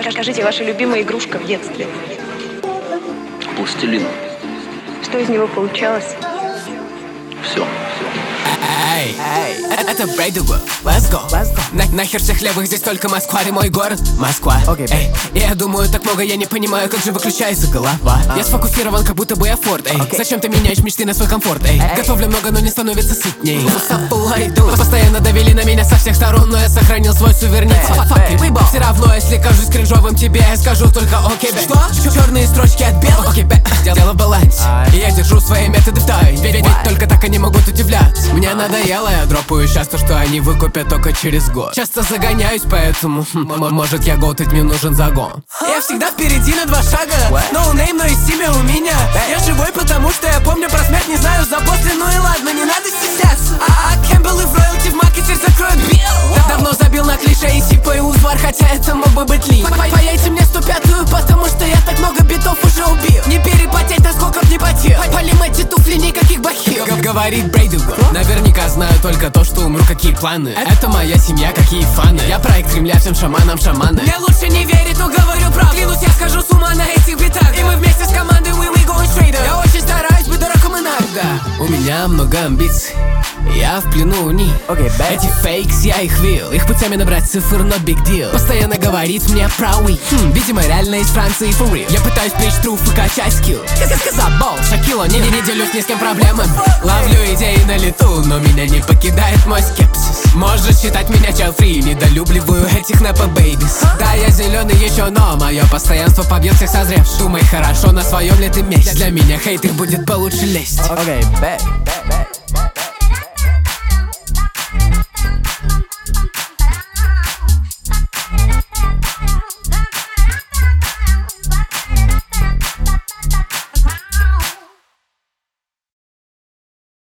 Скажите, ваша любимая игрушка в детстве? Пластилин. Что из него получалось? Все. Эй, это Брейдуго, let's go. Нахер всех левых, здесь только Москва и мой город Москва. Эй, я думаю так много, я не понимаю, как же выключается голова. Я сфокусирован, как будто бы я Форд. Эй, зачем ты меняешь мечты на свой комфорт? Эй, готовлю много, но не становится сытней. Постоянно давили на меня со всех сторон, но я сохранил свой суверенитет. Все равно, если кажусь кринжовым тебе, я скажу только окей, бэй. Что? Черные строчки от белых? Окей, бэй. Дело в балансе, и я держу свои методы в тайне. Ведь только так они могут удивлять. Мне надоело, я дропаю сейчас то, что они выкупят только через год. Часто загоняюсь, поэтому может я голтать, мне нужен загон. Я всегда впереди на 2 шага. Ноунейм, но есть имя у меня. Я живой, потому что я помню про смерть, не знаю за после. Ну и ладно, не надо стесняться. Кэмпбелл и в роялти в маркете закроют билл. Давно забил на клише и сипа и узвар, хотя это мог бы быть лин. Пояйте мне 105-ю, потому что я так много битов уже убил. Не перепотеть, насколько б не потел. Полим эти туфли, никаких бахил. Говорит Брейдуго, наверняка знаю только то, что умру, какие планы. Это моя семья, какие фаны. Я проект Кремля, всем шаманам шаманы. Мне лучше не верить, но говорю правду. Клянусь, я схожу с ума на этих битах. И мы вместе с командой we going straight up. Я очень стараюсь быть дураком иногда. У меня много амбиций, я в плену у них. Эти фейкс, я их видел. Их путями набрать цифр, но big deal. Постоянно говорит мне про we. Видимо, реально из Франции for real. Я пытаюсь плечь труф и качать скилл. Забол, Шакило, не делюсь ни с кем проблемами. Ловлю идеи на лету, но меня не покидает мой скепсис. Можешь считать меня child-free, недолюбливаю этих непо-бэйбис. Да, я зеленый еще, но мое постоянство побьет всех созревших. Думай хорошо, на своем ли ты месте. Для меня хейт их будет получше лезть. Okay, bet.